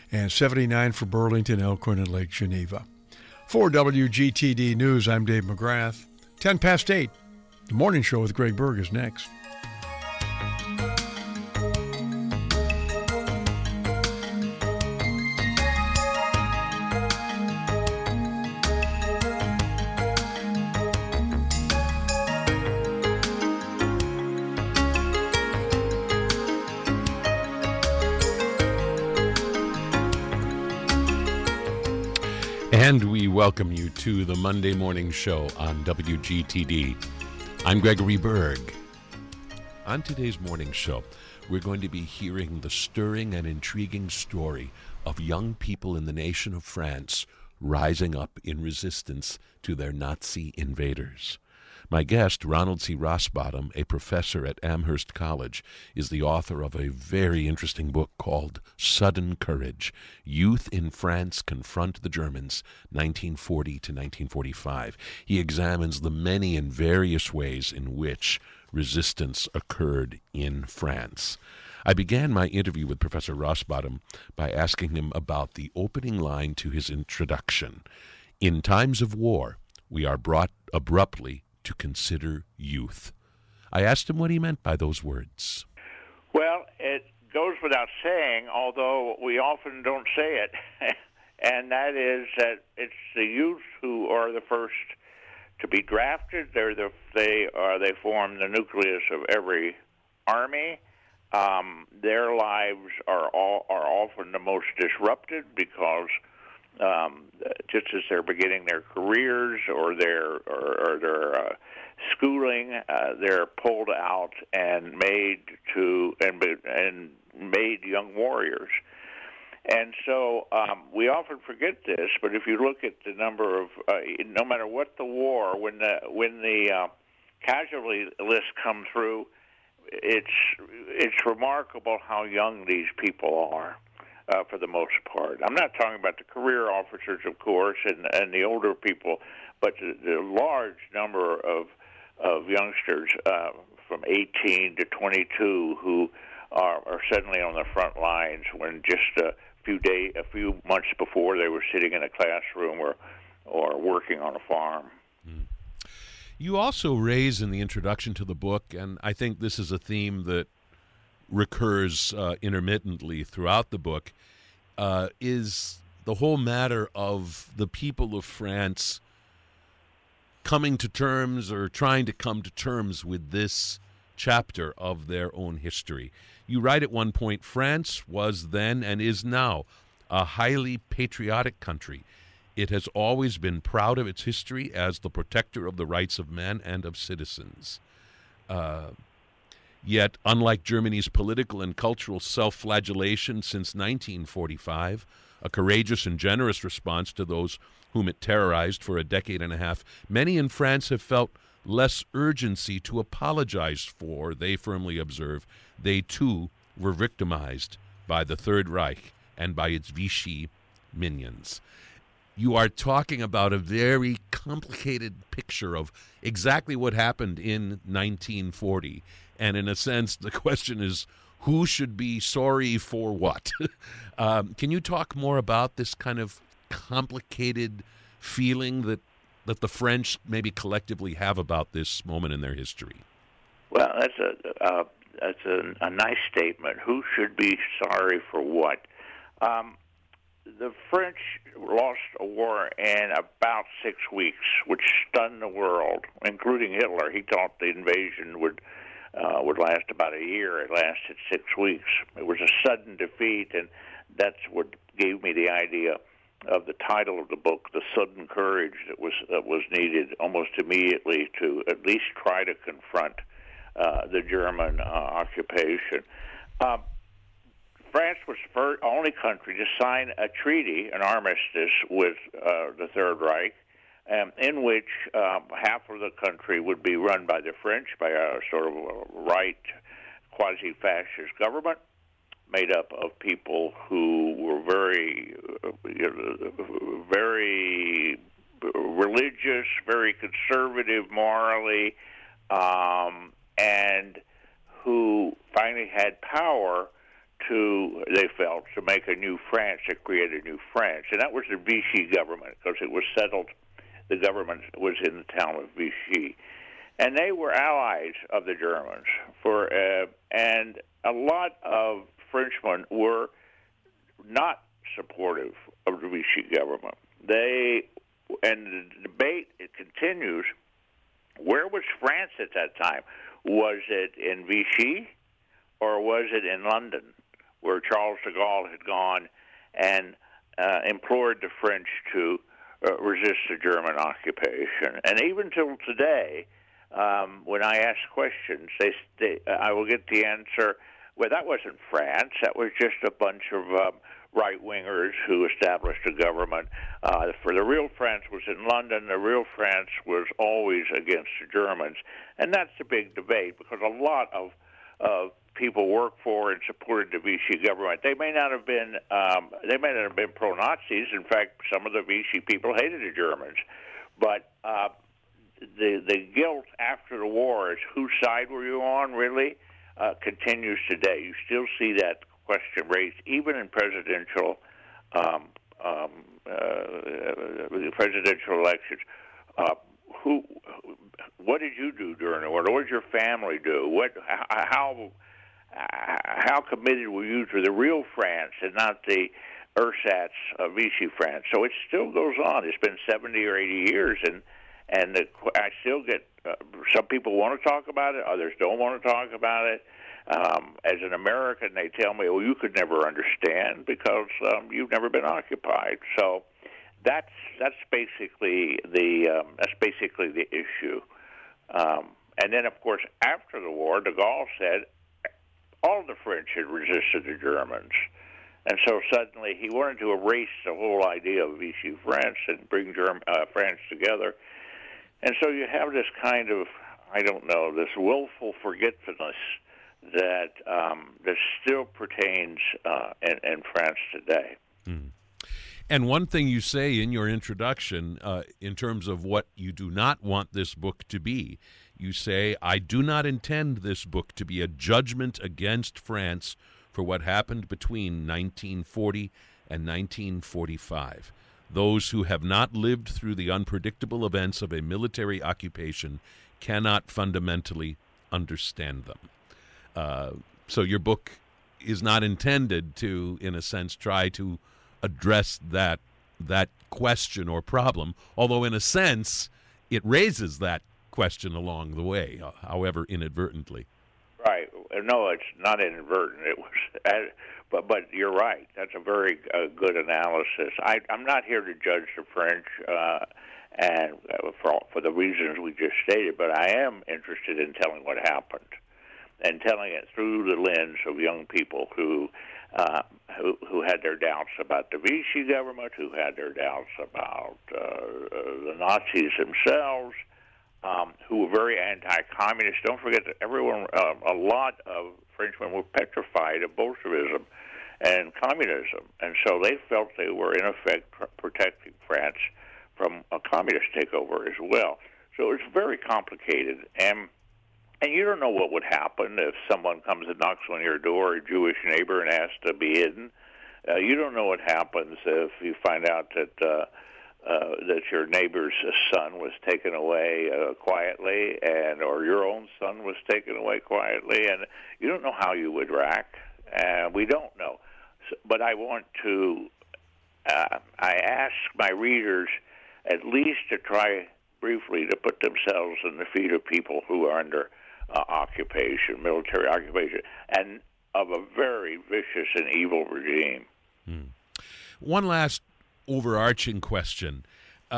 and 79 for Burlington, Elkhorn, and Lake Geneva. For WGTD News, I'm Dave McGrath. 10 past 8. The Morning Show with Greg Berg is next. And we welcome you to the Monday Morning Show on WGTD. I'm Gregory Berg. On today's morning show, we're going to be hearing the stirring and intriguing story of young people in the nation of France rising up in resistance to their Nazi invaders. My guest, Ronald C. Rosbottom, a professor at Amherst College, is the author of a very interesting book called Sudden Courage, Youth in France Confront the Germans, 1940 to 1945. He examines the many and various ways in which resistance occurred in France. I began my interview with Professor Rosbottom by asking him about the opening line to his introduction. In times of war, we are brought abruptly to consider youth. I asked him what he meant by those words. Well, it goes without saying, although we often don't say it, and that is that it's the youth who are the first to be drafted. They form the nucleus of every army. Their lives are often the most disrupted because just as they're beginning their careers or their schooling, they're pulled out and made young warriors. And so we often forget this, but if you look at the number of, no matter what the war, when the casualty lists come through, it's remarkable how young these people are. For the most part. I'm not talking about the career officers, of course, and the older people, but the large number of youngsters from 18 to 22 who are suddenly on the front lines when just a few months before they were sitting in a classroom or working on a farm. You also raise in the introduction to the book, and I think this is a theme that recurs intermittently throughout the book, is the whole matter of the people of France coming to terms or trying to come to terms with this chapter of their own history. You write at one point, France was then and is now a highly patriotic country. It has always been proud of its history as the protector of the rights of men and of citizens. Yet, unlike Germany's political and cultural self-flagellation since 1945, a courageous and generous response to those whom it terrorized for a decade and a half, many in France have felt less urgency to apologize for, they firmly observe, they too were victimized by the Third Reich and by its Vichy minions. You are talking about a very complicated picture of exactly what happened in 1940. And in a sense, the question is, who should be sorry for what? Can you talk more about this kind of complicated feeling that the French maybe collectively have about this moment in their history? Well, that's a nice statement. Who should be sorry for what? The French lost a war in about 6 weeks, which stunned the world, including Hitler. He thought the invasion would last about a year. It lasted 6 weeks. It was a sudden defeat, and that's what gave me the idea of the title of the book, The Sudden Courage that was needed almost immediately to at least try to confront the German occupation. France was the only country to sign a treaty, an armistice, with the Third Reich, in which half of the country would be run by the French, by a sort of right quasi-fascist government made up of people who were very religious, very conservative morally, and who finally had power they felt, to make a new France, to create a new France. And that was the Vichy government, because it was settled. The government was in the town of Vichy. And they were allies of the Germans. And a lot of Frenchmen were not supportive of the Vichy government. And the debate, it continues, where was France at that time? Was it in Vichy, or was it in London, where Charles de Gaulle had gone and implored the French to resist the German occupation? And even till today, when I ask questions, I will get the answer, well, that wasn't France. That was just a bunch of right-wingers who established a government. For the real France was in London. The real France was always against the Germans. And that's the big debate, because a lot of people worked for and supported the Vichy government. They may not have been pro-Nazis. In fact, some of the Vichy people hated the Germans. But the guilt after the war is whose side were you on, really, continues today. You still see that question raised even in presidential elections. What did you do during the war? What did your family do? How committed were you to the real France and not the ersatz Vichy France? So it still goes on. It's been 70 or 80 years, and I still get some people want to talk about it, others don't want to talk about it. As an American, they tell me, "Well, you could never understand because you've never been occupied." So that's basically the issue. And then, of course, after the war, de Gaulle said all the French had resisted the Germans, and so suddenly he wanted to erase the whole idea of Vichy France and bring France together. And so you have this kind of, this willful forgetfulness that still pertains in France today. Mm. And one thing you say in your introduction, in terms of what you do not want this book to be, you say, "I do not intend this book to be a judgment against France for what happened between 1940 and 1945. Those who have not lived through the unpredictable events of a military occupation cannot fundamentally understand them." So your book is not intended to, in a sense, try to address that question or problem, although in a sense it raises that question along the way, however inadvertently. Right. No, it's not inadvertent. It was, but you're right. That's a very good analysis. I'm not here to judge the French, and for the reasons we just stated, but I am interested in telling what happened, and telling it through the lens of young people who had their doubts about the Vichy government, who had their doubts about the Nazis themselves, who were very anti-communist. Don't forget that a lot of Frenchmen were petrified of Bolshevism and communism, and so they felt they were, in effect, protecting France from a communist takeover as well. So it's very complicated, and you don't know what would happen if someone comes and knocks on your door, a Jewish neighbor, and asks to be hidden. You don't know what happens if you find out that your neighbor's son was taken away quietly, or your own son was taken away quietly, and you don't know how you would react. We don't know. But I want to, I ask my readers at least to try briefly to put themselves in the feet of people who are under occupation, military occupation, and of a very vicious and evil regime. One last overarching question.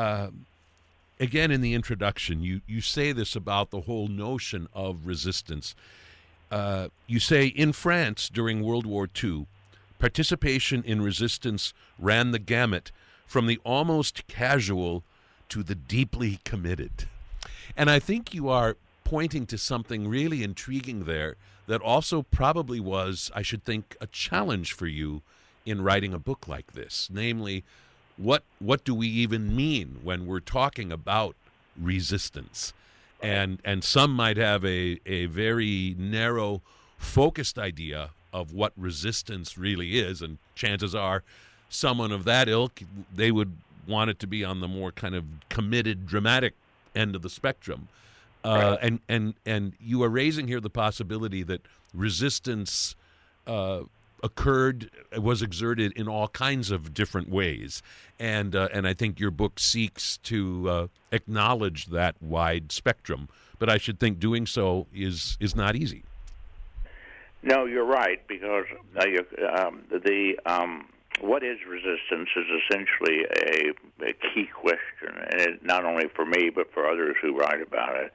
Again, in the introduction, you say this about the whole notion of resistance. You say, in France during World War II, participation in resistance ran the gamut from the almost casual to the deeply committed. And I think you are pointing to something really intriguing there that also probably was, I should think, a challenge for you in writing a book like this. Namely, what do we even mean when we're talking about resistance? And some might have a very narrow, focused idea of what resistance really is, and chances are someone of that ilk, they would want it to be on the more kind of committed, dramatic end of the spectrum. Right. And you are raising here the possibility that resistance was exerted in all kinds of different ways, and I think your book seeks to acknowledge that wide spectrum. But I should think doing so is not easy. No, you're right, because what is resistance is essentially a key question, and not only for me but for others who write about it.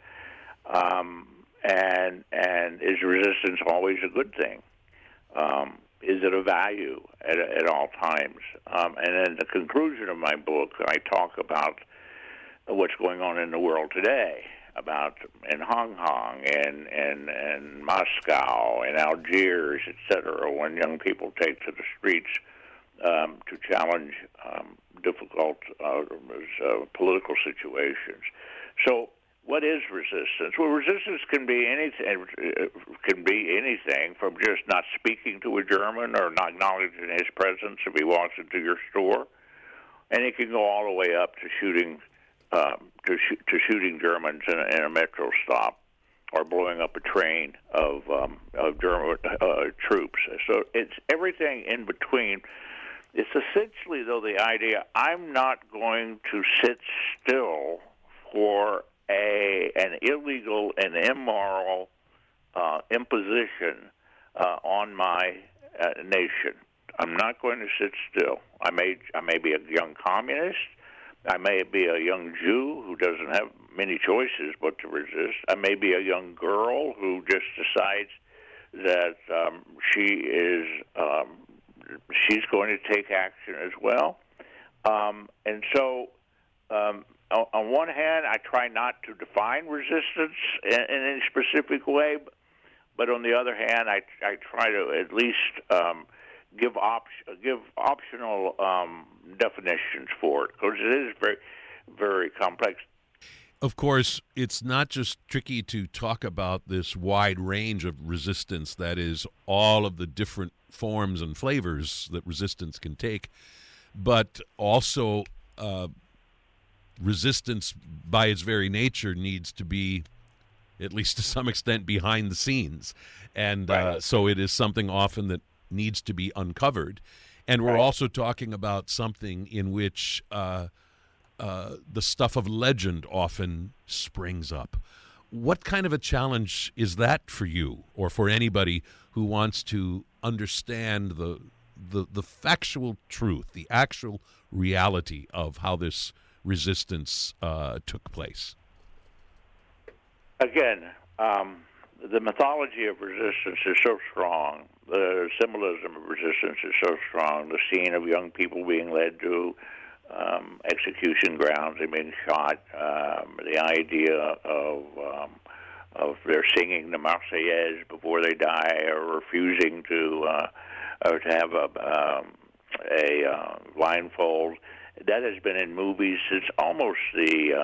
And is resistance always a good thing? Is it a value at all times? And in the conclusion of my book, I talk about what's going on in the world today, about in Hong Kong and Moscow and Algiers, etc., when young people take to the streets to challenge difficult political situations. So, what is resistance? Well, resistance can be anything. From just not speaking to a German or not acknowledging his presence if he walks into your store, and it can go all the way up to shooting shooting Germans in a metro stop, or blowing up a train of German troops. So it's everything in between. It's essentially, though, the idea: I'm not going to sit still for an illegal and immoral imposition on my nation. I'm not going to sit still. I may be a young communist. I may be a young Jew who doesn't have many choices but to resist. I may be a young girl who just decides that she's going to take action as well. And so, on one hand, I try not to define resistance in any specific way, but on the other hand, I try to at least give optional definitions for it, because it is very, very complex. Of course, it's not just tricky to talk about this wide range of resistance, that is, all of the different forms and flavors that resistance can take, but also resistance by its very nature needs to be, at least to some extent, behind the scenes. And so it is something often that needs to be uncovered. And we're also talking about something in which the stuff of legend often springs up. What kind of a challenge is that for you, or for anybody who wants to understand the factual truth, the actual reality of how this resistance took place? Again, the mythology of resistance is so strong. The symbolism of resistance is so strong. The scene of young people being led to execution grounds and being shot. The idea of their singing the Marseillaise before they die, or refusing to have a blindfold. That has been in movies since almost the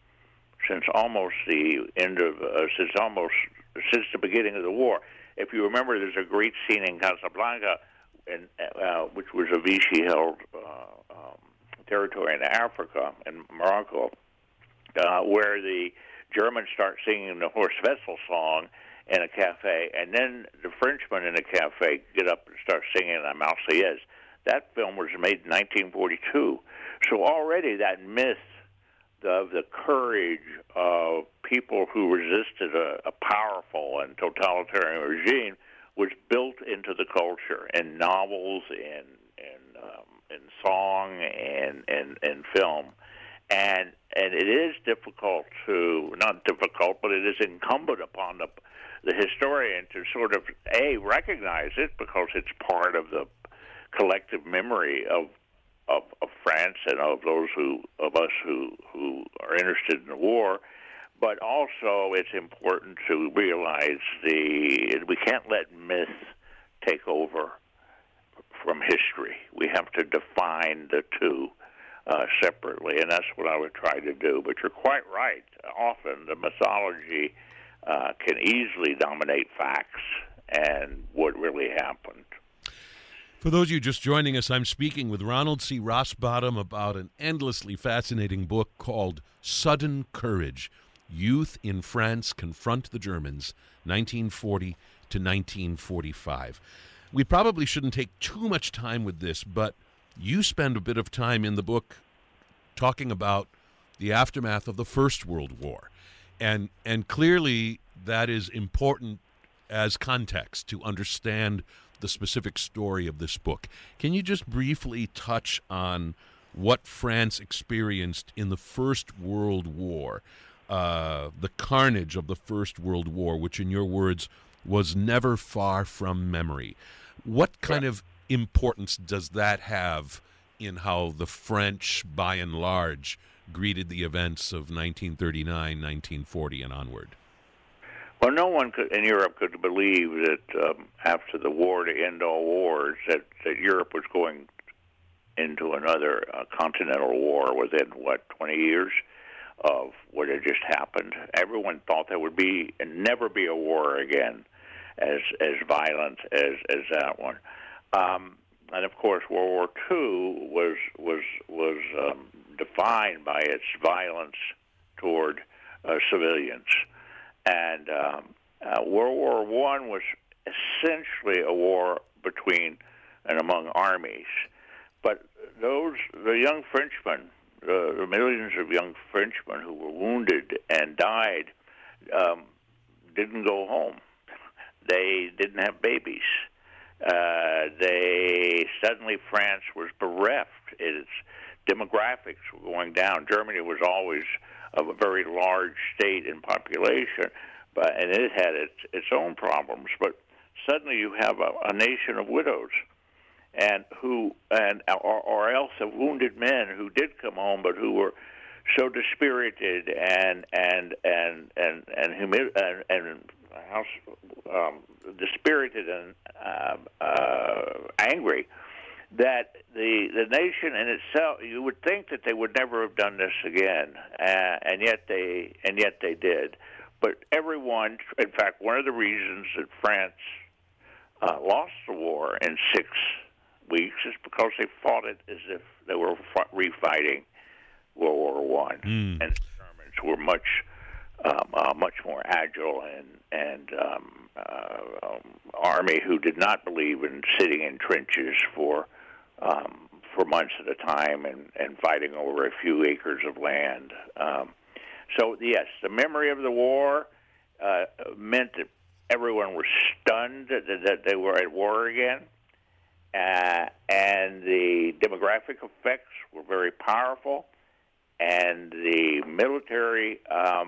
beginning of the war. If you remember, there's a great scene in Casablanca, which was a Vichy-held territory in Africa, in Morocco, where the Germans start singing the Horst Wessel song in a cafe, and then the Frenchmen in the cafe get up and start singing the Marseillaise. That film was made in 1942. So already that myth of the courage of people who resisted a powerful and totalitarian regime was built into the culture in novels, in song, and film. And it is not difficult, but it is incumbent upon the historian to sort of, recognize it, because it's part of the collective memory of France and of those of us who are interested in the war. But also, it's important to realize we can't let myth take over from history. We have to define the two separately, and that's what I would try to do. But you're quite right. Often the mythology can easily dominate facts, and what really happened. For those of you just joining us, I'm speaking with Ronald C. Rosbottom about an endlessly fascinating book called Sudden Courage, Youth in France Confront the Germans, 1940 to 1945. We probably shouldn't take too much time with this, but you spend a bit of time in the book talking about the aftermath of the First World War. And clearly that is important as context to understand the specific story of this book. Can you just briefly touch on what France experienced in the First World War, the carnage of the First World War, which in your words was never far from memory? What kind of importance does that have in how the French, by and large, greeted the events of 1939, 1940, and onward? Well, no one in Europe could believe that after the war to end all wars, that Europe was going into another continental war within, 20 years of what had just happened. Everyone thought there would be and never be a war again as violent as that one. And of course, World War II was defined by its violence toward civilians, and World War I was essentially a war between and among armies. But the young Frenchmen, the millions of young Frenchmen who were wounded and died, didn't go home. They didn't have babies. Suddenly France was bereft. Its demographics were going down. Germany was always a very large state in population, and it had its own problems. But suddenly you have a nation of widows, or else of wounded men who did come home, but who were so dispirited and dispirited and angry that the nation in itself, you would think that they would never have done this again, and yet they did. But everyone, in fact, one of the reasons that France lost the war in 6 weeks is because they fought it as if they were refighting World War I, and the Germans were much more agile and army who did not believe in sitting in trenches for months at a time and fighting over a few acres of land. So yes, the memory of the war meant that everyone was stunned that they were at war again, and the demographic effects were very powerful. And the military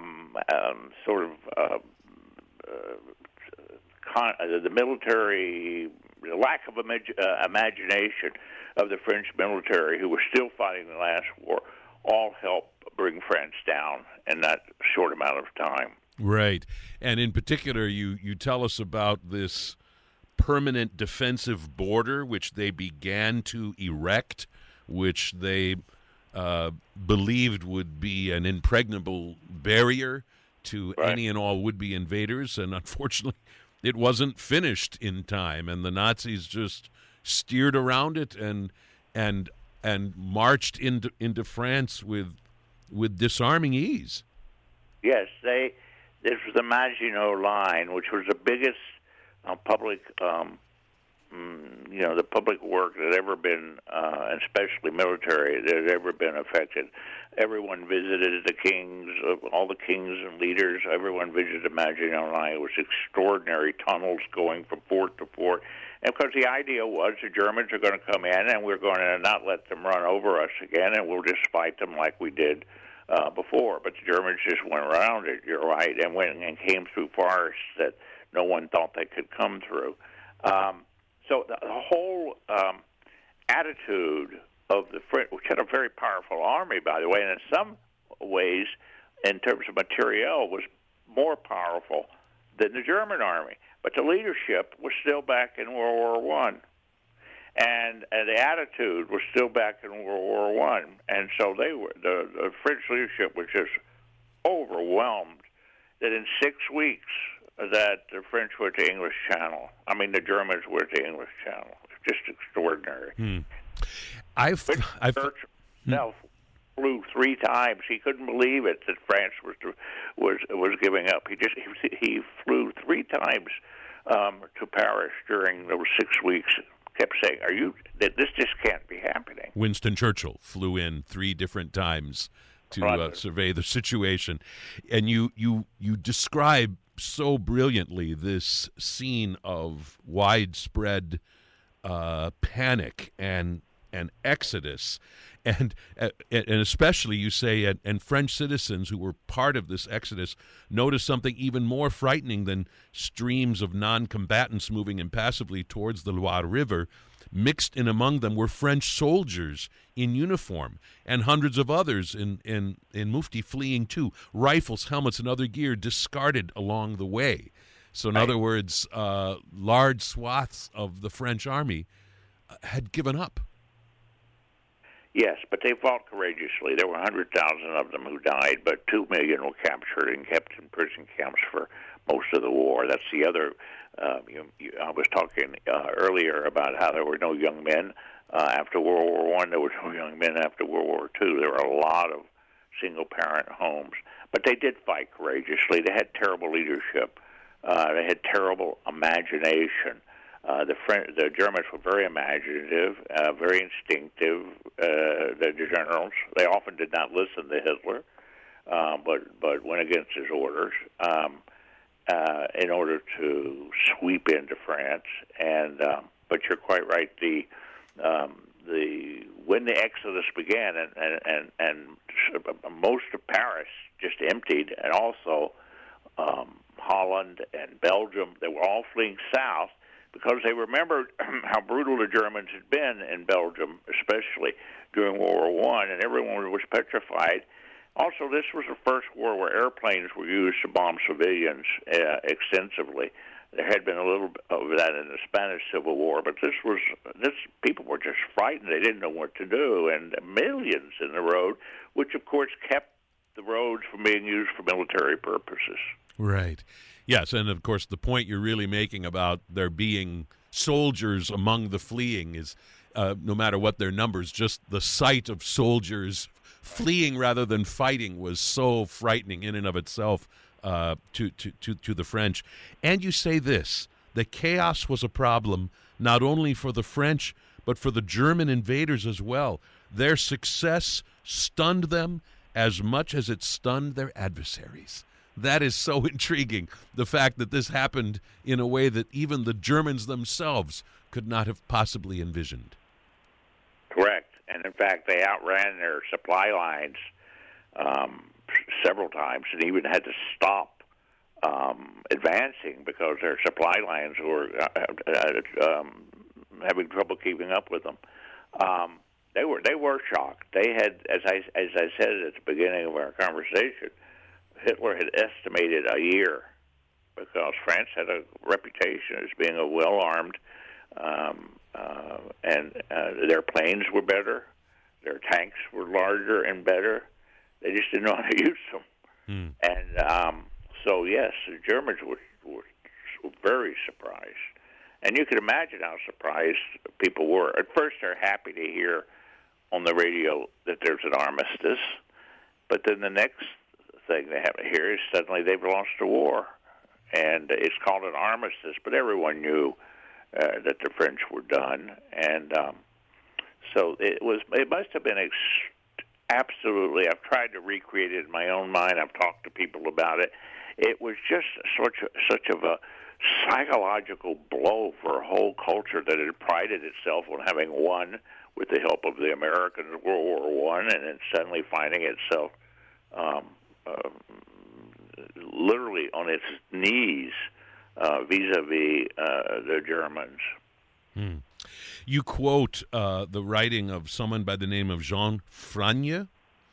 the lack of imagination of the French military, who were still fighting the last war, all helped bring France down in that short amount of time. Right. And in particular, you tell us about this permanent defensive border, which they began to erect, which they believed would be an impregnable barrier to any and all would-be invaders, and unfortunately it wasn't finished in time, and the Nazis just steered around it and marched into France with disarming ease. Yes, this was the Maginot Line, which was the biggest public the public work that had ever been, especially military, that had ever been affected. Everyone visited all the kings and leaders. Everyone visited Maginot Line. It was extraordinary tunnels going from fort to fort. And because the idea was the Germans are going to come in and we're going to not let them run over us again, and we'll just fight them like we did before. But the Germans just went around it, you're right, and went and came through forests that no one thought they could come through. So the whole attitude of the French, which had a very powerful army, by the way, and in some ways, in terms of materiel, was more powerful than the German army. But the leadership was still back in World War I, and the attitude was still back in World War I. And so the French leadership was just overwhelmed that in 6 weeks that the French went to English Channel. I mean, the Germans went to English Channel. It's just extraordinary. Churchill flew 3 times. He couldn't believe it that France was giving up. He flew 3 times to Paris during those 6 weeks. Kept saying, this just can't be happening. Winston Churchill flew in 3 different times to survey the situation. And you describe so brilliantly this scene of widespread panic and exodus. And especially, you say, and French citizens who were part of this exodus noticed something even more frightening than streams of non-combatants moving impassively towards the Loire River. Mixed in among them were French soldiers in uniform and hundreds of others in mufti fleeing too, rifles, helmets, and other gear discarded along the way. So in other words, large swaths of the French army had given up. Yes, but they fought courageously. There were 100,000 of them who died, but 2 million were captured and kept in prison camps for most of the war. That's the other. I was talking earlier about how there were no young men after World War I. There were no young men after World War II. There were a lot of single-parent homes. But they did fight courageously. They had terrible leadership. They had terrible imagination. The Germans were very imaginative, very instinctive. The generals, they often did not listen to Hitler, but went against his orders in order to sweep into France. And but you're quite right. When the exodus began, and most of Paris just emptied, and also Holland and Belgium, they were all fleeing south, because they remembered how brutal the Germans had been in Belgium, especially during World War I, and everyone was petrified. Also, this was the first war where airplanes were used to bomb civilians extensively. There had been a little bit of that in the Spanish Civil War, but this people were just frightened. They didn't know what to do, and millions in the road, which of course kept the roads from being used for military purposes. Right. Yes, and of course the point you're really making about there being soldiers among the fleeing is, no matter what their numbers, just the sight of soldiers fleeing rather than fighting was so frightening in and of itself to the French. And you say this, the chaos was a problem not only for the French, but for the German invaders as well. Their success stunned them as much as it stunned their adversaries. That is so intriguing, the fact that this happened in a way that even the Germans themselves could not have possibly envisioned. Correct. And in fact, they outran their supply lines several times and even had to stop advancing because their supply lines were having trouble keeping up with them. They were shocked. They had, as I said at the beginning of our conversation, Hitler had estimated a year because France had a reputation as being a well-armed, and their planes were better, their tanks were larger and better. They just didn't know how to use them. And so, yes, the Germans were very surprised. And you can imagine how surprised people were. At first, they're happy to hear on the radio that there's an armistice, but then the next thing they have to hear is suddenly they've lost a war, and it's called an armistice. But everyone knew that the French were done, and so it must have been absolutely. I've tried to recreate it in my own mind. I've talked to people about it. It was just such of a psychological blow for a whole culture that had prided itself on having won with the help of the Americans World War I, and then suddenly finding itself literally on its knees vis-a-vis the Germans. You quote the writing of someone by the name of Jean Franier.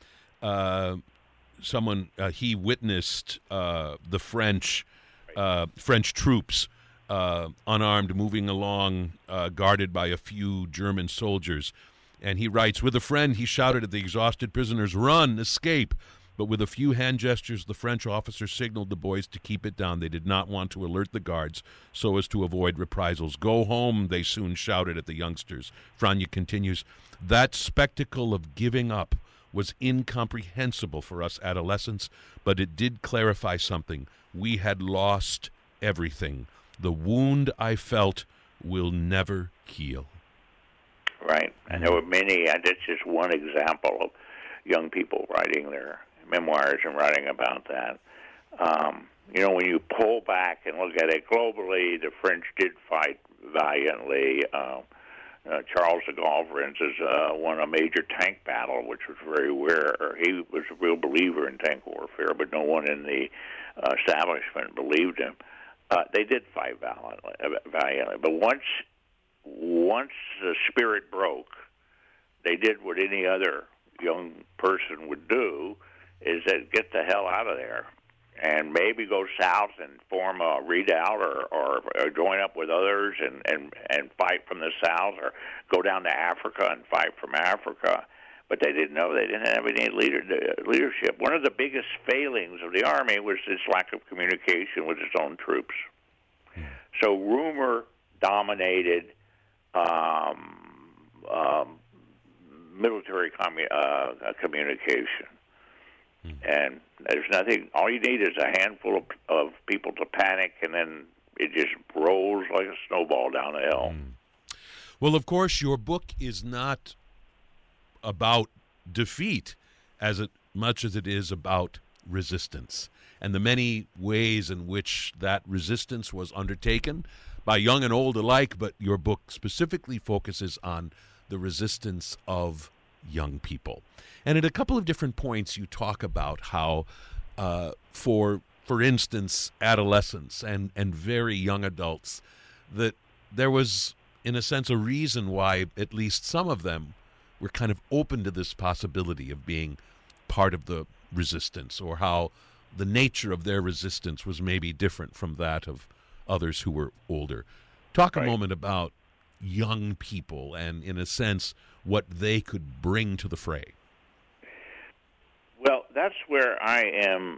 He witnessed the French troops unarmed moving along, guarded by a few German soldiers. And he writes, with a friend, he shouted at the exhausted prisoners, "Run, escape." But with a few hand gestures, the French officer signaled the boys to keep it down. They did not want to alert the guards so as to avoid reprisals. "Go home," they soon shouted at the youngsters. Franja continues, "That spectacle of giving up was incomprehensible for us adolescents, but it did clarify something. We had lost everything. The wound I felt will never heal." Right. And there were many, and that's just one example of young people writing their memoirs and writing about that. When you pull back and look at it globally, the French did fight valiantly. Charles de Gaulle, for instance, won a major tank battle, which was very rare. He was a real believer in tank warfare, but no one in the establishment believed him. They did fight valiantly, but once the spirit broke, they did what any other young person would do, is that get the hell out of there and maybe go south and form a redoubt or join up with others and fight from the south, or go down to Africa and fight from Africa. But they didn't know. They didn't have any leadership. One of the biggest failings of the Army was its lack of communication with its own troops. So rumor dominated military communication. And there's nothing. All you need is a handful of people to panic, and then it just rolls like a snowball down the hill. Well, of course, your book is not about defeat as much as it is about resistance, and the many ways in which that resistance was undertaken by young and old alike, but your book specifically focuses on the resistance of young people. And at a couple of different points, you talk about how, for instance, adolescents and very young adults, that there was, in a sense, a reason why at least some of them were kind of open to this possibility of being part of the resistance, or how the nature of their resistance was maybe different from that of others who were older. Talk a moment about young people and, in a sense, what they could bring to the fray. Well, that's where I am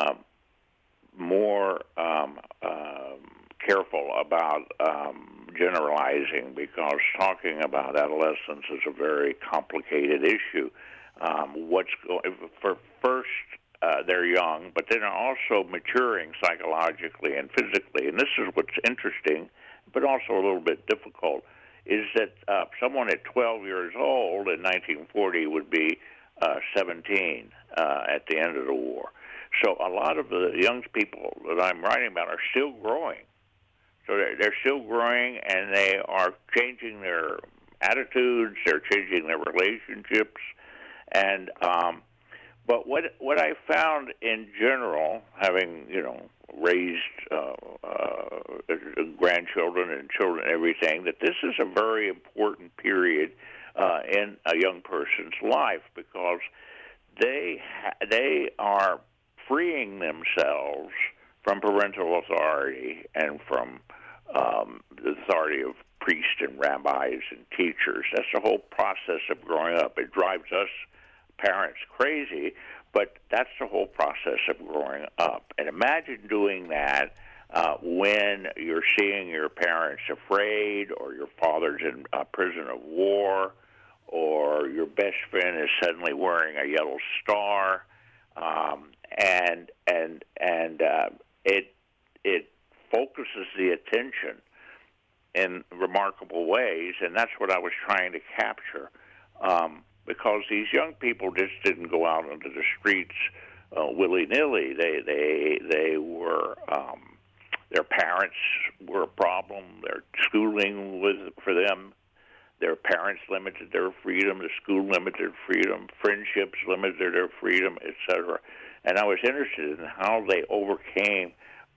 more careful about generalizing, because talking about adolescence is a very complicated issue. They're young, but they're also maturing psychologically and physically. And this is what's interesting, but also a little bit difficult, is that someone at 12 years old in 1940 would be 17 at the end of the war. So a lot of the young people that I'm writing about are still growing. So they're still growing, and they are changing their attitudes, they're changing their relationships, and but what I found in general, having raised grandchildren and children and everything, that this is a very important period in a young person's life, because they are freeing themselves from parental authority and from the authority of priests and rabbis and teachers. That's the whole process of growing up. It drives us parents crazy, but that's the whole process of growing up. And imagine doing that when you're seeing your parents afraid, or your father's in a prison of war, or your best friend is suddenly wearing a yellow star, and it focuses the attention in remarkable ways, and that's what I was trying to capture. Because these young people just didn't go out into the streets willy-nilly. They were their parents were a problem. Their schooling was for them. Their parents limited their freedom. The school limited freedom. Friendships limited their freedom, etc. And I was interested in how they overcame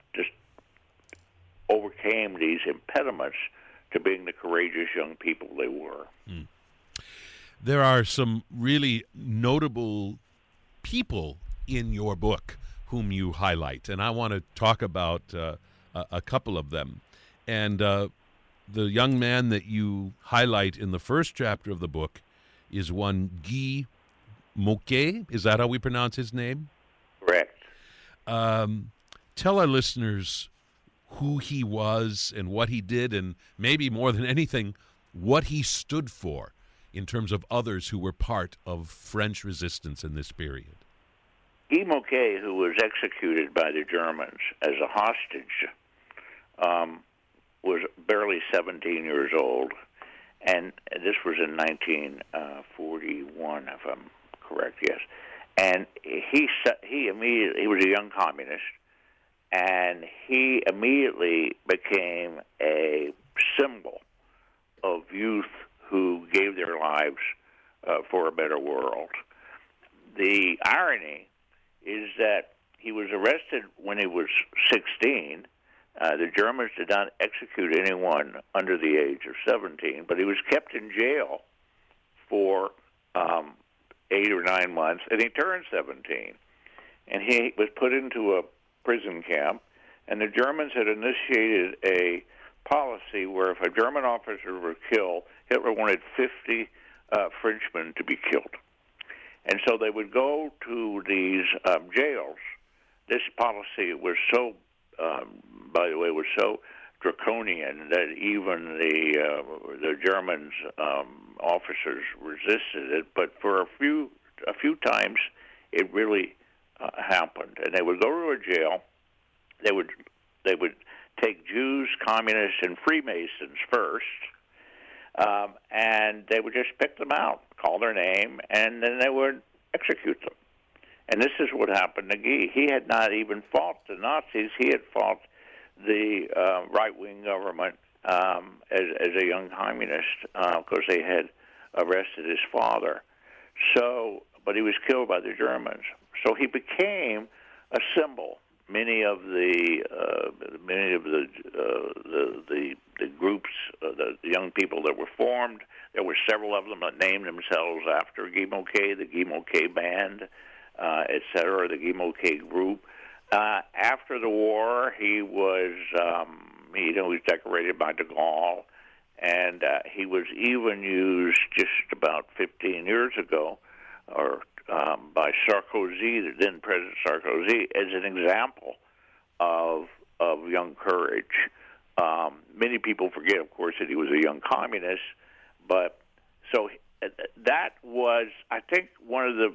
these impediments to being the courageous young people they were. There are some really notable people in your book whom you highlight, and I want to talk about a couple of them. And the young man that you highlight in the first chapter of the book is one Guy Moquet. Is that how we pronounce his name? Correct. Tell our listeners who he was and what he did, and maybe more than anything, what he stood for in terms of others who were part of French resistance in this period. Guy Moquet, who was executed by the Germans as a hostage, was barely 17 years old, and this was in 1941, if I'm correct. Yes, and he was a young communist, and he immediately became a symbol of youth who gave their lives for a better world. The irony is that he was arrested when he was 16. The Germans did not execute anyone under the age of 17, but he was kept in jail for 8 or 9 months, and he turned 17. And he was put into a prison camp, and the Germans had initiated a policy where if a German officer were killed, Hitler wanted 50 Frenchmen to be killed. And so they would go to these jails. This policy was so, by the way, was so draconian that even the Germans officers resisted it. But for a few times, it really happened. And they would go to a jail. They would take Jews, communists, and Freemasons first. And they would just pick them out, call their name, and then they would execute them. And this is what happened to Guy. He had not even fought the Nazis. He had fought the right-wing government as a young communist because they had arrested his father. So, but he was killed by the Germans. So he became a symbol. Many of the groups, the young people that were formed, there were several of them that named themselves after Guy Moquet, the Guy Moquet Band, etc., the Guy Moquet Group. After the war, he was, he was decorated by de Gaulle, and he was even used just about 15 years ago, or by Sarkozy, the then President Sarkozy, as an example of young courage. Many people forget, of course, that he was a young communist, but so that was, I think, one of the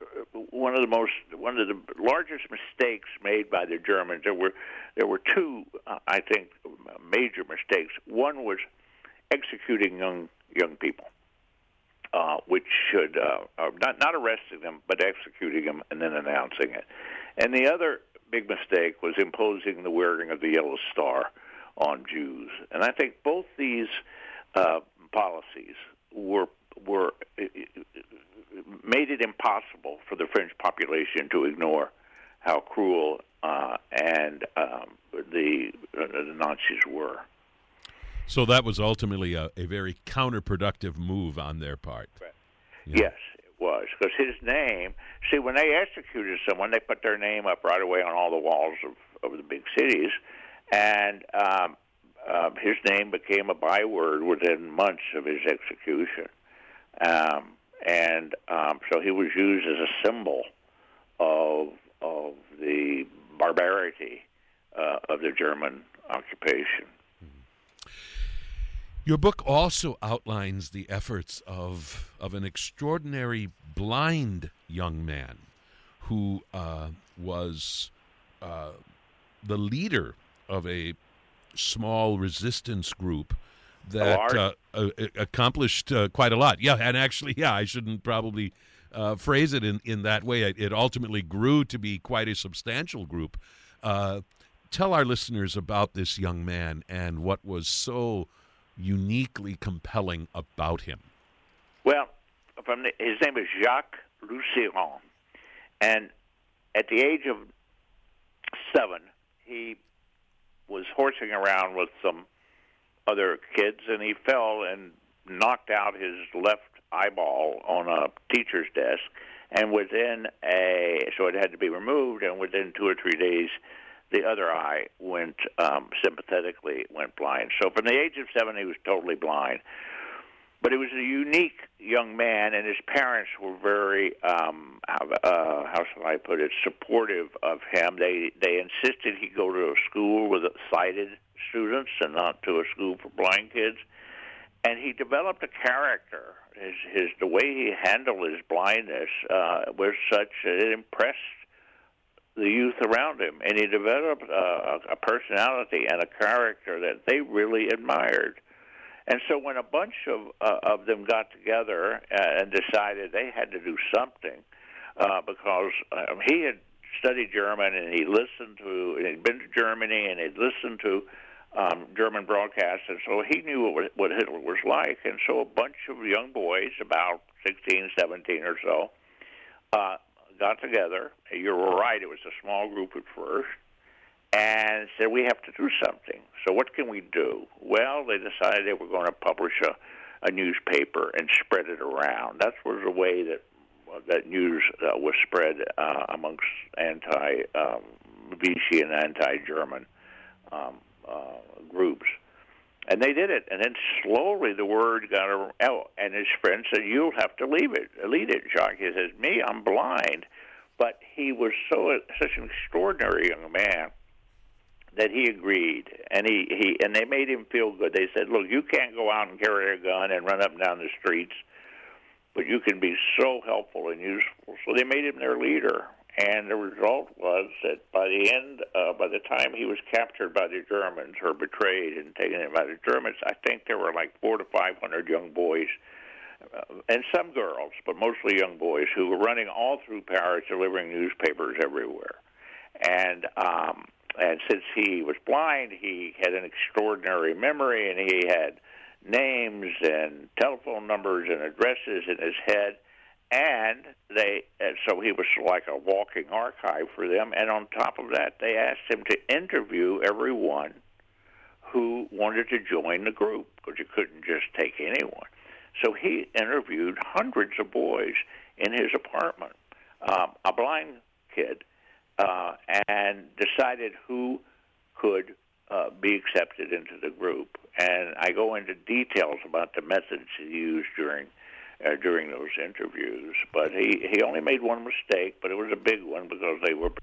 largest mistakes made by the Germans. There were two, I think, major mistakes. One was executing young people. Which should not arresting them, but executing them and then announcing it. And the other big mistake was imposing the wearing of the yellow star on Jews. And I think both these policies made it impossible for the French population to ignore how cruel and the Nazis were. So that was ultimately a very counterproductive move on their part. Right. Yeah. Yes, it was. Because his name, see, when they executed someone, they put their name up right away on all the walls of the big cities. And his name became a byword within months of his execution. So he was used as a symbol of the barbarity of the German occupation. Your book also outlines the efforts of an extraordinary blind young man who was the leader of a small resistance group that accomplished quite a lot. Yeah, and actually, I shouldn't probably phrase it in that way. It ultimately grew to be quite a substantial group. Tell our listeners about this young man and what was so uniquely compelling about him. Well, his name is Jacques Lucéron, and at the age of 7, he was horsing around with some other kids, and he fell and knocked out his left eyeball on a teacher's desk, and so it had to be removed, and within 2 or 3 days, the other eye went blind. So from the age of 7, he was totally blind. But he was a unique young man, and his parents were very, how shall I put it, supportive of him. They insisted he go to a school with sighted students and not to a school for blind kids. And he developed a character. The way he handled his blindness was such that it impressed the youth around him, and he developed a personality and a character that they really admired. And so when a bunch of them got together and decided they had to do something, because he had studied German and he'd been to Germany and he'd listened to German broadcasts, and so he knew what Hitler was like. And so a bunch of young boys, about 16, 17 or so, got together. You were right, it was a small group at first, and said, we have to do something. So what can we do? Well, they decided they were going to publish a newspaper and spread it around. That was the way that news was spread amongst anti-Vichy and anti-German groups. And they did it, and then slowly the word got out, and his friend said, you'll have to lead it, Jacques. He says, me, I'm blind. But he was such an extraordinary young man that he agreed, and and they made him feel good. They said, look, you can't go out and carry a gun and run up and down the streets, but you can be so helpful and useful. So they made him their leader, and the result was that by the time he was captured by the Germans or betrayed and taken in by the Germans, I think there were like 400 to 500 young boys, and some girls, but mostly young boys, who were running all through Paris delivering newspapers everywhere. And since he was blind, he had an extraordinary memory, and he had names and telephone numbers and addresses in his head. And so he was like a walking archive for them. And on top of that, they asked him to interview everyone who wanted to join the group, because you couldn't just take anyone. So he interviewed hundreds of boys in his apartment, a blind kid, and decided who could be accepted into the group. And I go into details about the methods he used during those interviews. But he only made one mistake, but it was a big one, because they were,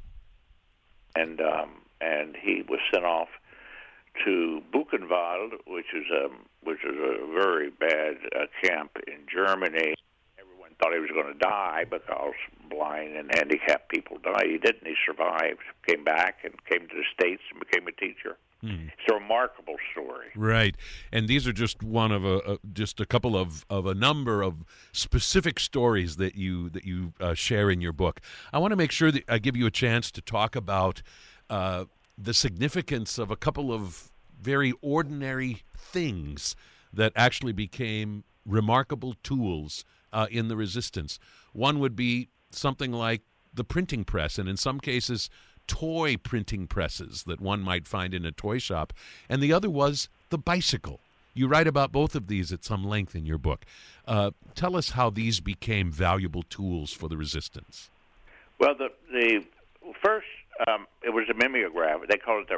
and he was sent off to Buchenwald, which is a very bad camp in Germany. Everyone thought he was going to die because blind and handicapped people die. He didn't. He survived, came back, and came to the States and became a teacher. It's a remarkable story. Right, and these are just one of just a couple of a number of specific stories that you share in your book. I want to make sure that I give you a chance to talk about the significance of a couple of very ordinary things that actually became remarkable tools in the resistance. One would be something like the printing press, and in some cases toy printing presses that one might find in a toy shop, and the other was the bicycle. You write about both of these at some length in your book. Tell us how these became valuable tools for the resistance. Well, the first, it was a mimeograph. They call it the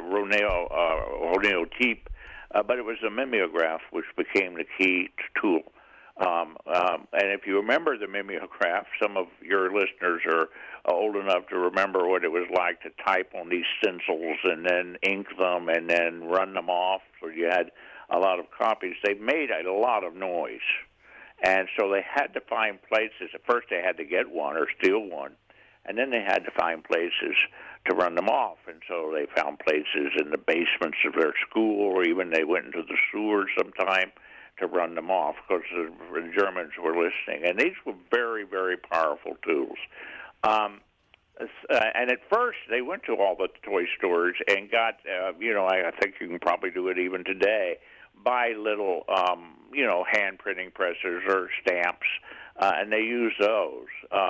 Roneo-type, but it was a mimeograph which became the key tool. And if you remember the mimeograph, some of your listeners are old enough to remember what it was like to type on these stencils and then ink them and then run them off. So you had a lot of copies. They made a lot of noise. And so they had to find places. At first they had to get one or steal one, and then they had to find places to run them off. And so they found places in the basements of their school, or even they went into the sewers sometime to run them off, because the Germans were listening. And these were very, very powerful tools. And at first, they went to all the toy stores and got, I think you can probably do it even today, buy little, hand printing presses or stamps, and they used those.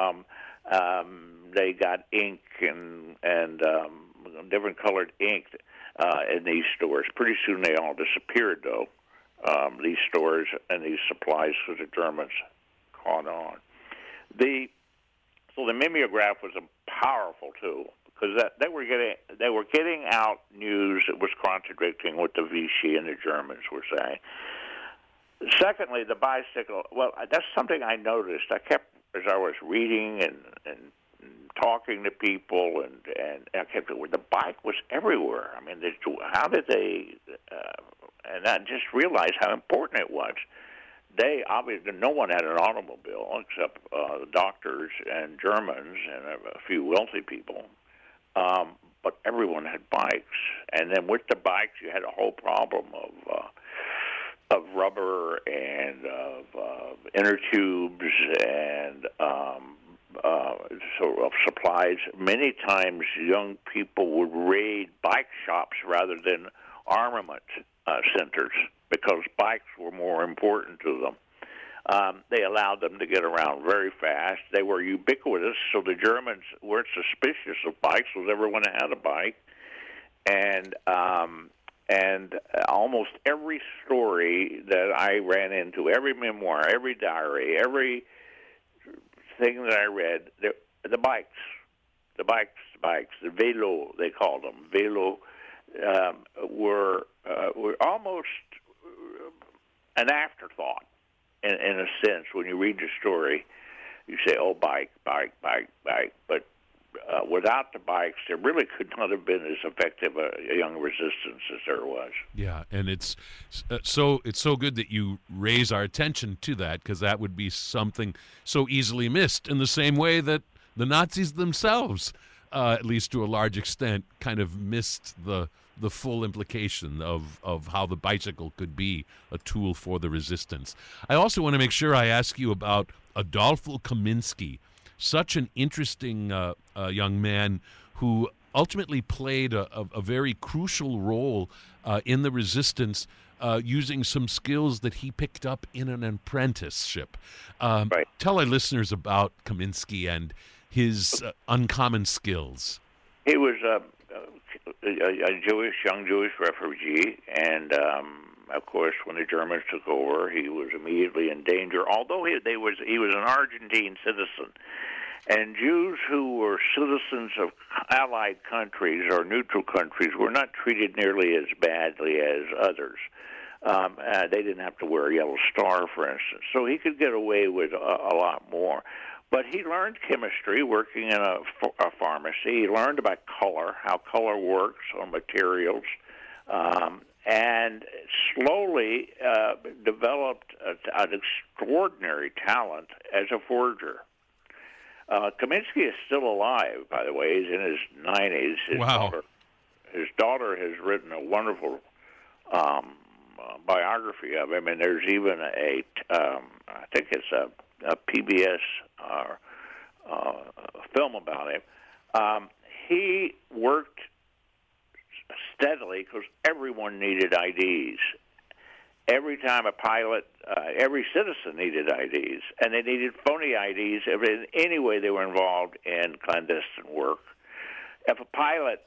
They got ink and different colored ink in these stores. Pretty soon they all disappeared, though, these stores and these supplies, because the Germans caught on. So the mimeograph was a powerful tool, because they were getting out news that was contradicting what the Vichy and the Germans were saying. Secondly, the bicycle. Well, that's something I noticed. I kept, as I was reading and talking to people, and I kept, the bike was everywhere. I mean, how did they? And I just realized how important it was. They obviously, no one had an automobile except doctors and Germans and a few wealthy people. But everyone had bikes, and then with the bikes, you had a whole problem of rubber and of inner tubes and sort of supplies. Many times, young people would raid bike shops rather than armament centers because bikes were more important to them. They allowed them to get around very fast. They were ubiquitous, so the Germans weren't suspicious of bikes because everyone had a bike. And almost every story that I ran into, every memoir, every diary, every thing that I read, the bikes, the vélo, they called them. Vélo were almost an afterthought. In a sense, when you read the story, you say, "Oh, bike." But without the bikes, there really could not have been as effective a young resistance as there was. Yeah, and it's so good that you raise our attention to that, because that would be something so easily missed. In the same way that the Nazis themselves, at least to a large extent, kind of missed the full implication of how the bicycle could be a tool for the resistance. I also want to make sure I ask you about Adolfo Kaminsky, such an interesting young man who ultimately played a very crucial role in the resistance, using some skills that he picked up in an apprenticeship. Right. Tell our listeners about Kaminsky and his uncommon skills. He was a young Jewish refugee, and of course, when the Germans took over, he was immediately in danger. Although he was an Argentine citizen, and Jews who were citizens of allied countries or neutral countries were not treated nearly as badly as others. They didn't have to wear a yellow star, for instance, so he could get away with a lot more. But he learned chemistry working in a pharmacy. He learned about color, how color works on materials, and slowly developed an extraordinary talent as a forger. Kaminsky is still alive, by the way. He's in his 90s. His daughter has written a wonderful biography of him, and there's even I think it's a PBS film about him. He worked steadily because everyone needed IDs. Every time a pilot, every citizen needed IDs, and they needed phony IDs in any way they were involved in clandestine work. If a pilot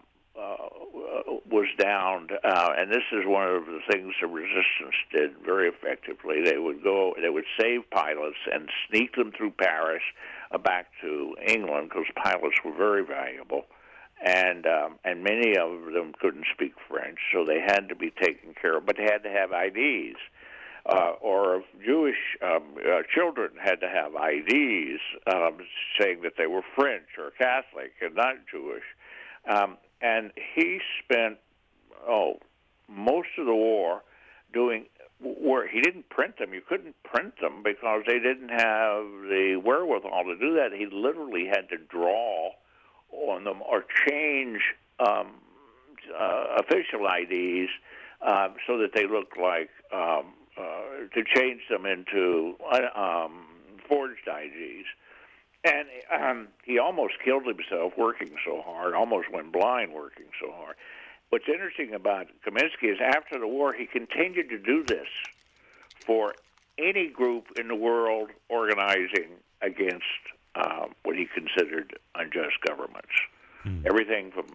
was downed, and this is one of the things the resistance did very effectively. They would save pilots and sneak them through Paris back to England because pilots were very valuable, and many of them couldn't speak French, so they had to be taken care of. But they had to have IDs, or Jewish children had to have IDs saying that they were French or Catholic and not Jewish. And he spent most of the war doing work. He didn't print them. You couldn't print them because they didn't have the wherewithal to do that. He literally had to draw on them or change official IDs so that they looked like to change them into forged IDs. And he almost killed himself working so hard, almost went blind working so hard. What's interesting about Kaminsky is after the war, he continued to do this for any group in the world organizing against what he considered unjust governments. Everything from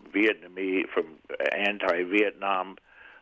anti-Vietnam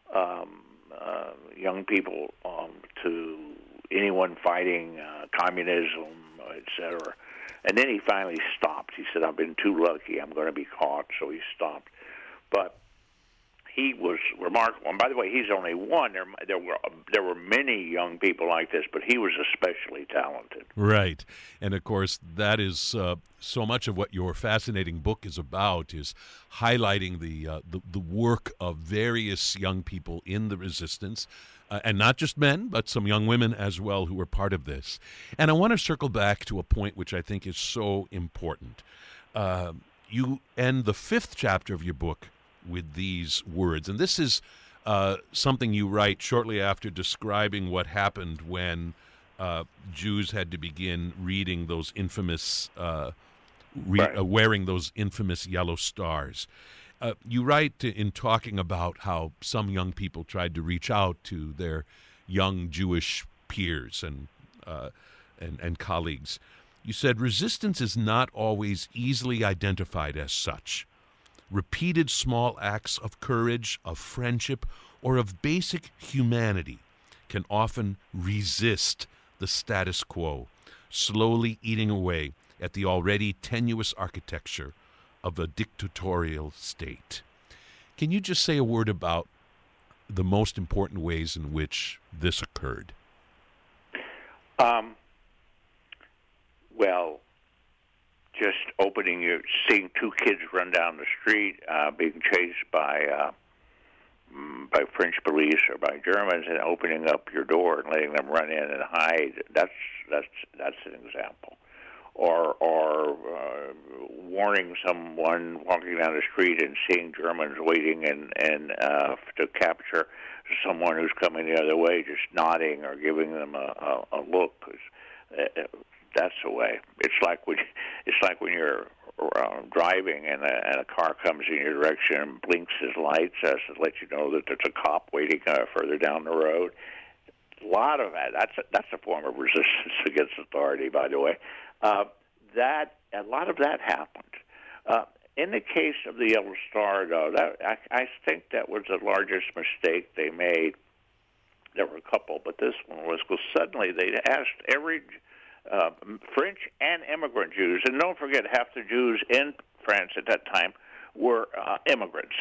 young people to anyone fighting communism, etc. And then he finally stopped. He said, "I've been too lucky. I'm going to be caught," so he stopped. But he was remarkable. And by the way, he's only one. There were many young people like this, but he was especially talented. Right. And, of course, that is so much of what your fascinating book is about, is highlighting the work of various young people in the resistance, and not just men, but some young women as well who were part of this. And I want to circle back to a point which I think is so important. You end the 5th chapter of your book with these words, and this is something you write shortly after describing what happened when Jews had to begin reading those infamous, wearing those infamous yellow stars. You write in talking about how some young people tried to reach out to their young Jewish peers and colleagues. You said, resistance is not always easily identified as such. Repeated small acts of courage, of friendship, or of basic humanity can often resist the status quo, slowly eating away at the already tenuous architecture of a dictatorial state. Can you just say a word about the most important ways in which this occurred? Well, just seeing 2 kids run down the street, being chased by French police or by Germans, and opening up your door and letting them run in and hide. That's an example. Or warning someone walking down the street and seeing Germans waiting and to capture someone who's coming the other way, just nodding or giving them a look. That's the way. It's like when you're driving and a car comes in your direction and blinks his lights to let you know that there's a cop waiting further down the road. A lot of that. That's a form of resistance against authority, by the way. A lot of that happened. In the case of the Yellow Star, though, I think that was the largest mistake they made. There were a couple, but this one was because suddenly they asked every French and immigrant Jews, and don't forget, half the Jews in France at that time were immigrants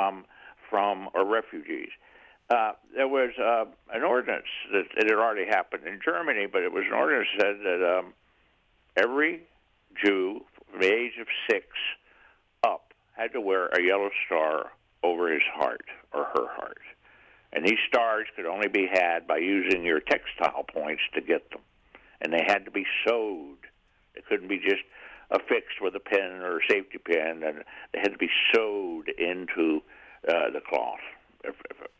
or refugees. There was an ordinance that it had already happened in Germany, but it was an ordinance that said that every Jew from the age of 6 up had to wear a yellow star over his heart or her heart. And these stars could only be had by using your textile points to get them. And they had to be sewed. They couldn't be just affixed with a pen or a safety pin, and they had to be sewed into the cloth. If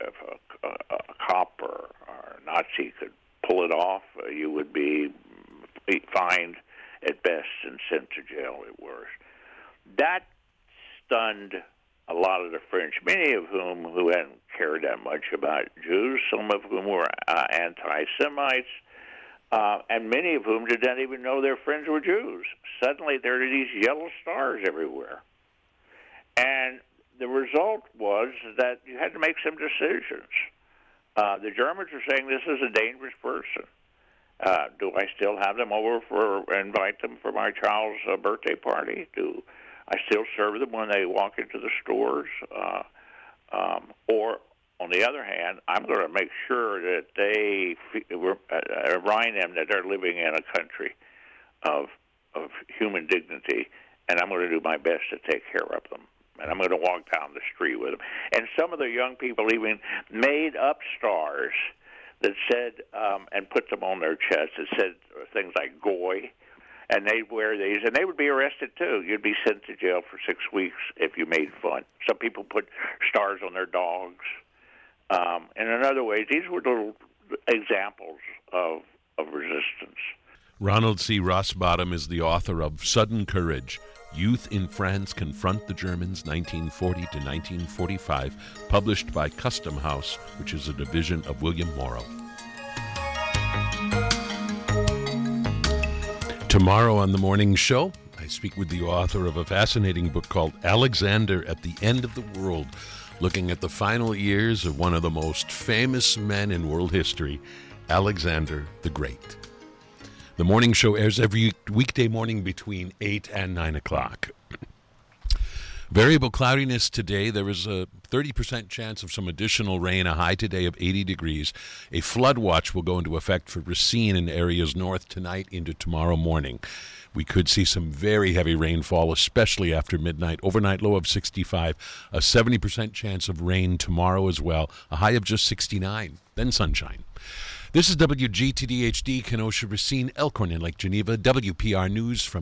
a cop or a Nazi could pull it off, you would be fined at best and sent to jail at worst. That stunned a lot of the French, many of whom who hadn't cared that much about Jews, some of whom were anti-Semites, and many of whom did not even know their friends were Jews. Suddenly there are these yellow stars everywhere. And the result was that you had to make some decisions. The Germans were saying, this is a dangerous person. Do I still have them over invite them for my child's birthday party? Do I still serve them when they walk into the stores? Or, on the other hand, I'm going to make sure that they remind them that they're living in a country of human dignity, and I'm going to do my best to take care of them. And I'm going to walk down the street with them. And some of the young people even made up stars that said, and put them on their chests, that said things like "Goy," and they'd wear these, and they would be arrested too. You'd be sent to jail for 6 weeks if you made fun. Some people put stars on their dogs. And in other ways, these were little examples of resistance. Ronald C. Rosbottom is the author of Sudden Courage, Youth in France Confront the Germans, 1940 to 1945, published by Custom House, which is a division of William Morrow. Tomorrow on the morning show, I speak with the author of a fascinating book called Alexander at the End of the World, looking at the final years of one of the most famous men in world history, Alexander the Great. The morning show airs every weekday morning between 8 and 9 o'clock. Variable cloudiness today. There is a 30% chance of some additional rain, a high today of 80 degrees. A flood watch will go into effect for Racine in areas north tonight into tomorrow morning. We could see some very heavy rainfall, especially after midnight. Overnight low of 65, a 70% chance of rain tomorrow as well, a high of just 69, then sunshine. This is WGTD HD, Kenosha, Racine, Elkhorn, and Lake Geneva, WPR News from